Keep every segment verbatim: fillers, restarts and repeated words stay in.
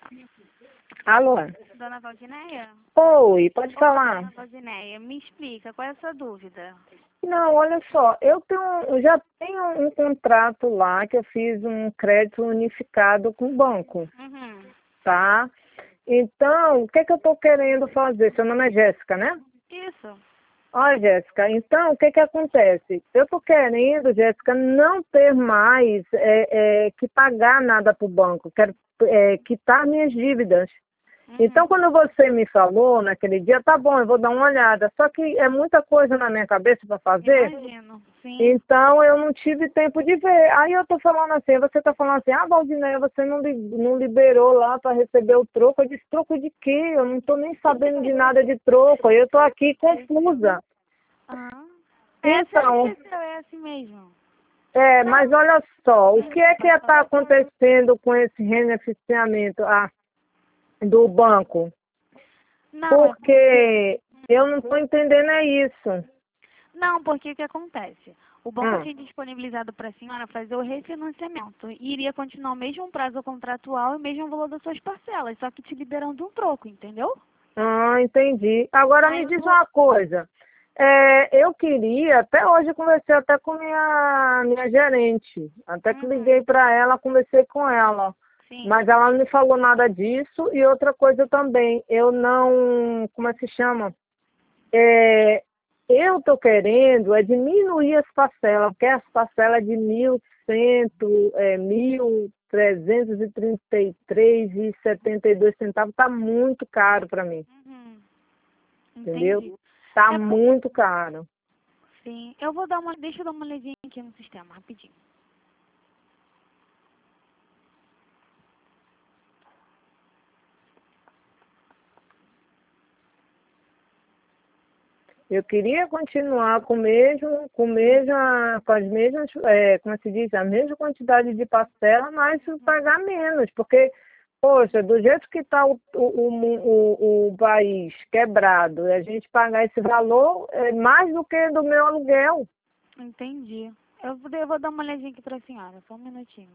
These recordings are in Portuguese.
Alô? Dona Valdineia? Oi, pode Ô, falar. Dona Valdineia, me explica, qual é a sua dúvida? Não, olha só, eu tenho, eu já tenho um contrato lá que eu fiz um crédito unificado com o banco, Uhum. tá? Então, o que é que eu estou querendo fazer? Seu nome é Jéssica, né? Isso. Olha, Jéssica, então o que que acontece? Eu estou querendo, Jéssica, não ter mais é, é, que pagar nada para o banco, quero é, quitar minhas dívidas. Uhum. Então, quando você me falou naquele dia, tá bom, eu vou dar uma olhada. Só que é muita coisa na minha cabeça para fazer, Imagino, sim. então eu não tive tempo de ver. Aí eu tô falando assim, você tá falando assim, ah, Valdineia, você não, li- não liberou lá para receber o troco. Eu disse, troco de quê? Eu não tô nem sabendo de nada de troco. Eu tô aqui confusa. Ah. Essa Então, esqueceu, é assim mesmo. é, mas olha só, o que é que está acontecendo com esse beneficiamento ah, do banco? Não, é Porque eu não estou entendendo é isso. Não, porque o que acontece? O banco Hum. tinha disponibilizado para a senhora fazer o refinanciamento. E iria continuar o mesmo prazo contratual e o mesmo valor das suas parcelas, só que te liberando um troco, entendeu? Ah, entendi. Agora me Aí diz o... uma coisa. É, eu queria, até hoje eu conversei até com minha, minha gerente. Até que Uhum, liguei para ela, conversei com ela. sim. Mas ela não me falou nada disso. E outra coisa também, eu não, como é que se chama? É, eu estou querendo é diminuir as parcelas, porque as parcelas de mil cento, é, mil trezentos e trinta e três e setenta e dois centavos está muito caro para mim, Uhum, entendeu? entendi. Está É por... muito caro. Sim, eu vou dar uma... Deixa eu dar uma olhadinha aqui no sistema, rapidinho. Eu queria continuar com, o mesmo, com, mesma, com as mesmas, é, como se diz, a mesma quantidade de parcela, mas pagar menos, porque, poxa, do jeito que está o, o, o, o país quebrado, e a gente pagar esse valor é mais do que do meu aluguel. Entendi. Eu vou, eu vou dar uma olhadinha aqui para a senhora, só um minutinho.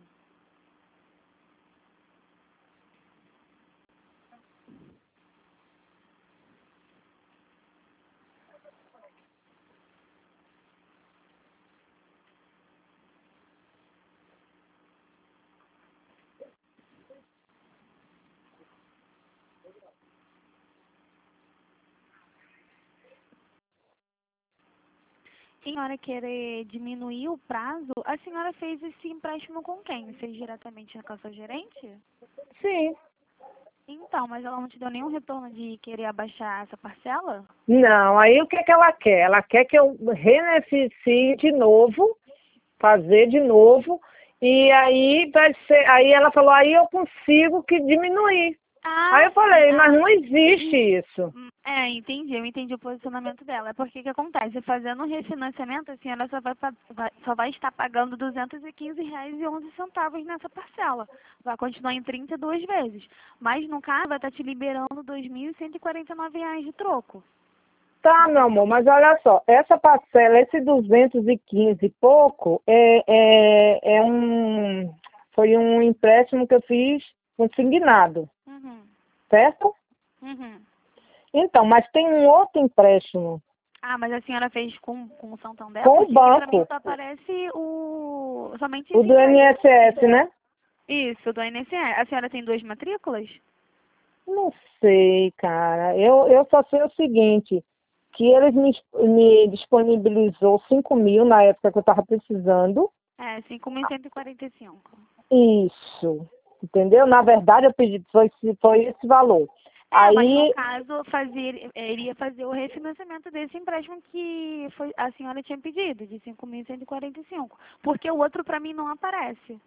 Senhora querer diminuir o prazo, a senhora fez esse empréstimo com quem? Fez diretamente com a sua gerente? Sim. Então, mas ela não te deu nenhum retorno de querer abaixar essa parcela? Não, aí o que, que ela quer? Ela quer que eu beneficie de novo, fazer de novo, e aí vai ser, aí ela falou, aí eu consigo que diminuir. Aí Ah, eu sim. falei, mas Ah, não existe isso. hum, é, entendi. Eu entendi o posicionamento dela. É porque o que acontece? Fazendo um refinanciamento, a senhora só vai, pa- vai- só vai estar pagando duzentos e quinze reais e onze centavos nessa parcela. Vai continuar em trinta e duas vezes. Mas, no caso, vai estar te liberando dois mil cento e quarenta e nove reais de troco. Tá, meu amor, mas olha só, essa parcela, esse duzentos e quinze e pouco, é, é, é um, foi um empréstimo que eu fiz consignado, Uhum. certo? Uhum. Então, mas tem um outro empréstimo Ah, mas a senhora fez com, com o Santander? com o Porque aqui pra mim banco, só aparece o... somente o esse do empréstimo. I N S S, né? Isso, do I N S S. A senhora tem duas matrículas? Não sei, cara. Eu, eu só sei o seguinte, que eles me, me disponibilizou cinco mil na época que eu estava precisando. É, cinco mil cento e quarenta e cinco. Isso, entendeu? Na verdade, eu pedi, foi, foi esse valor. É, mas no Aí, caso, fazer, eh, iria fazer o refinanciamento desse empréstimo que foi, a senhora tinha pedido, de cinco mil cento e quarenta e cinco. Porque o outro para mim não aparece.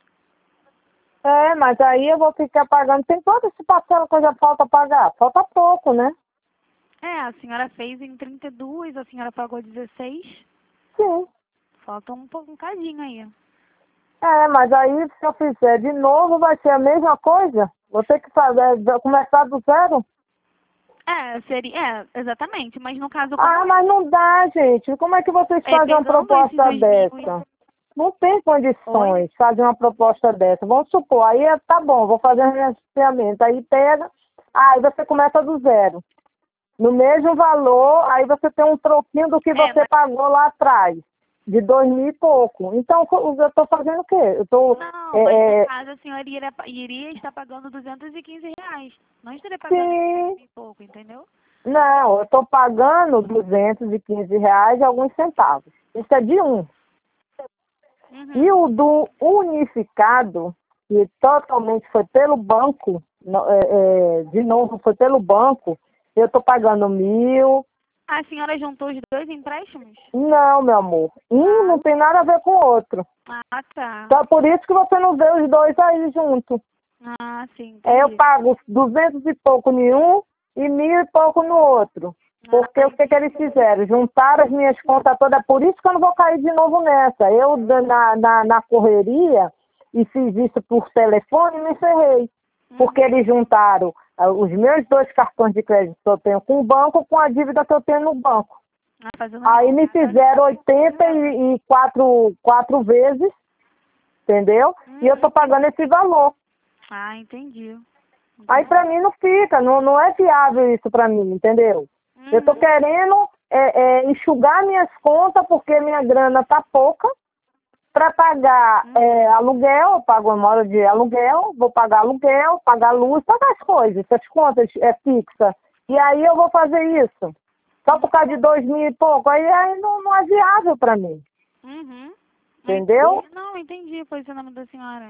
é, mas aí eu vou ficar pagando. Tem quanto esse parcela que eu já falta pagar? Falta pouco, né? É, a senhora fez em trinta e dois, a senhora pagou dezesseis. Sim. Falta um, pouco- um cadinho aí. É, mas aí se eu fizer de novo vai ser a mesma coisa? Vou ter que fazer, começar do zero? É, seria, é, exatamente. Mas no caso, como Ah, mas não dá, gente. Como é que vocês é, fazem uma pegando esses proposta dois mil, dessa? Não tem condições de fazer uma proposta dessa. Vamos supor, aí é, tá bom, vou fazer um financiamento. Aí pega, aí você começa do zero. No mesmo valor, aí você tem um troquinho do que É, você mas- pagou lá atrás, de dois mil e pouco. Então, eu estou fazendo o quê? Eu tô, Não, é, mas no é, caso a senhora iria, iria estar pagando duzentos e quinze reais. Não estaria pagando sim, e pouco, entendeu? não, eu estou pagando duzentos e quinze reais e alguns centavos. Isso é de um. E Uhum. o do unificado, que totalmente foi pelo banco, no- é, é, de novo foi pelo banco, eu estou pagando mil. A senhora juntou os dois empréstimos? Não, meu amor, um Ah, não tem nada a ver com o outro. ah, tá. Então é por isso que você não vê os dois aí junto. Ah, sim, É, eu entendi. pago duzentos e pouco em um e mil e pouco no outro. Porque Ah, o que, que eles fizeram? Juntaram as minhas contas todas, por isso que eu não vou cair de novo nessa. Eu, na, na, na correria, e fiz isso por telefone e me ferrei. Porque uhum. eles juntaram ah, os meus dois cartões de crédito que eu tenho com o banco com a dívida que eu tenho no banco. Ah, fazendo Aí me fizeram oitenta e quatro quatro vezes, entendeu? E eu Uhum. estou pagando esse valor. Ah, entendi. Aí Entendi. para mim não fica, não, não é viável isso para mim, entendeu? Eu estou Uhum. querendo é, é, enxugar minhas contas porque minha grana está pouca para pagar Uhum. é, aluguel, eu pago uma hora de aluguel, vou pagar aluguel, pagar luz, pagar as coisas, essas contas é fixa. E aí eu vou fazer isso. Só por causa de dois mil e pouco, aí, aí não, não é viável para mim, Uhum. entendeu? Entendi. Não, entendi o posicionamento da senhora.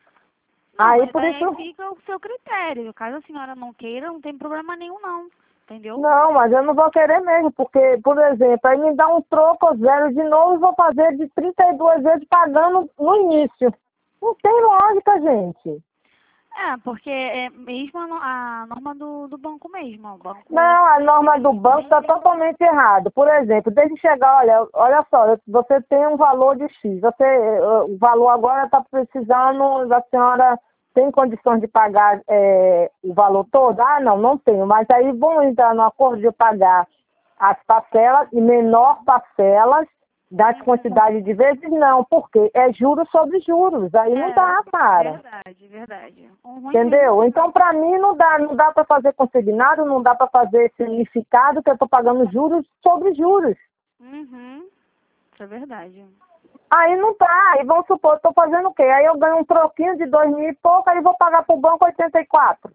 Não, Aí mas por aí isso. fica o seu critério. Caso a senhora não queira, não tem problema nenhum, não. Entendeu? Não, mas eu não vou querer mesmo, porque, por exemplo, aí me dá um troco zero de novo e vou fazer de trinta e duas vezes pagando no início. Não tem lógica, gente. É, porque é mesmo a, no- a norma do, do banco mesmo. O banco. Não, a norma do banco está totalmente errada. Por exemplo, desde chegar, olha, olha só, você tem um valor de X, você, eh, o valor agora está precisando, a senhora tem condições de pagar eh, o valor todo? Ah, não, não tenho, mas aí vamos entrar no acordo de pagar as parcelas, e menor parcelas, das quantidades de vezes, não, porque é juros sobre juros, aí não É, dá, cara. verdade, verdade. O ruim Entendeu? mesmo. Então, para mim, não dá, não dá para fazer consignado, não dá para fazer significado, que eu estou pagando juros sobre juros. Uhum. Isso é verdade. Aí não dá, aí vamos supor, eu estou fazendo o quê? Aí eu ganho um troquinho de dois mil e pouco, aí vou pagar para o banco oitenta e quatro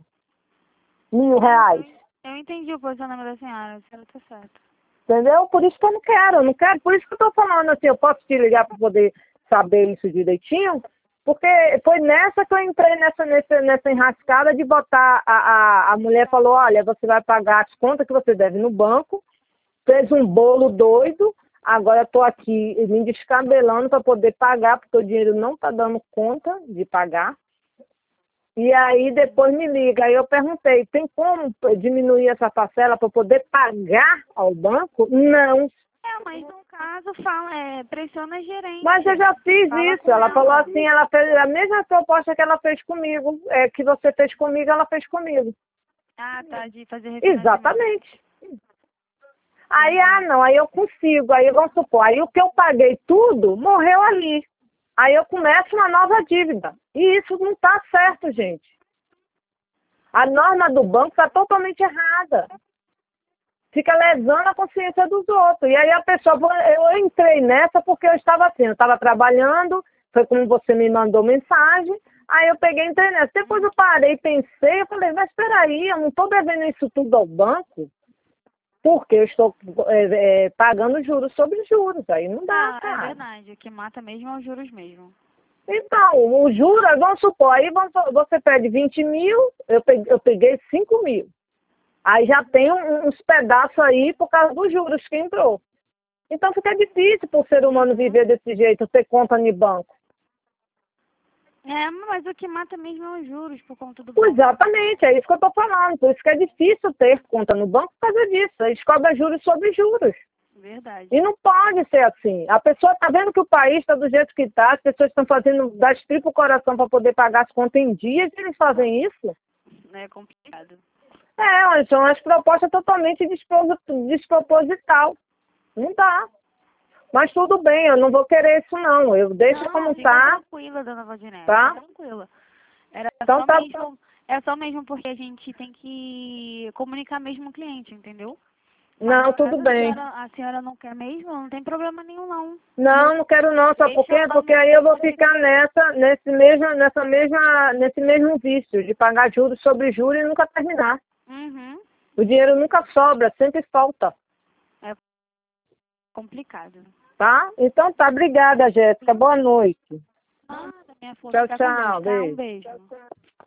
mil reais. É, eu, eu entendi o posicionamento da senhora, a senhora tá certa. Entendeu? Por isso que eu não quero, eu não quero, por isso que eu estou falando assim, eu posso te ligar para poder saber isso direitinho, porque foi nessa que eu entrei nessa, nessa, nessa enrascada de botar, a, a, a mulher falou, olha, você vai pagar as contas que você deve no banco, fez um bolo doido, agora estou aqui me descabelando para poder pagar, porque o dinheiro não está dando conta de pagar. E aí depois me liga. Aí eu perguntei, tem como diminuir essa parcela para poder pagar ao banco? Não. É, mas no caso, fala, é, pressiona a gerente. Mas eu já fiz Fala isso. com Ela falou ela. assim, ela fez a mesma proposta que ela fez comigo. É, que você fez comigo, ela fez comigo. Ah, tá, de fazer refinanciamento. Exatamente. Aí, ah, não, aí eu consigo. Aí vamos supor, aí o que eu paguei tudo morreu ali. Aí eu começo uma nova dívida. E isso não está certo, gente. A norma do banco está totalmente errada. Fica lesando a consciência dos outros. E aí a pessoa, eu entrei nessa porque eu estava assim, eu estava trabalhando, foi como você me mandou mensagem, aí eu peguei e entrei nessa. Depois eu parei, pensei, eu falei, mas espera aí, eu não estou devendo isso tudo ao banco, porque eu estou é, é, pagando juros sobre juros. Aí não dá, Ah, é cara. verdade. O que mata mesmo é os juros mesmo. Então, o juros, vamos supor, aí vamos, você pede vinte mil, eu peguei, eu peguei cinco mil. Aí já tem um, uns pedaços aí por causa dos juros que entrou. Então fica difícil para o ser humano viver desse jeito, ter conta no banco. É, mas o que mata mesmo é os juros por conta do banco. Exatamente, é isso que eu estou falando. Por isso que é difícil ter conta no banco por causa disso. Eles cobram juros sobre juros. Verdade. E não pode ser assim. A pessoa está vendo que o país está do jeito que está, as pessoas estão fazendo das tripas o coração para poder pagar as contas em dias e eles fazem isso. É complicado. É, mas são as propostas totalmente despropos- desproposital. Não dá. Mas tudo bem, eu não vou querer isso não. Eu deixo Não, como fica tá, tranquila, dona Valdinete. tá? Fica tranquila. Era Então só tá. mesmo, é só mesmo porque a gente tem que comunicar mesmo com o cliente, entendeu? Mas Não, caso tudo a bem. senhora, a senhora não quer mesmo, não tem problema nenhum, não. Não, não quero não, sabe por Deixa quê? lá Porque no aí eu vou posto. ficar nessa, nesse mesmo, nessa mesma, nesse mesmo vício de pagar juros sobre juros e nunca terminar. Uhum. O dinheiro nunca sobra, sempre falta, É complicado. tá? Então tá, obrigada, Jéssica. Boa noite. Ah, minha flor, Tchau, fica com Deus, tchau, tá? Um beijo. beijo.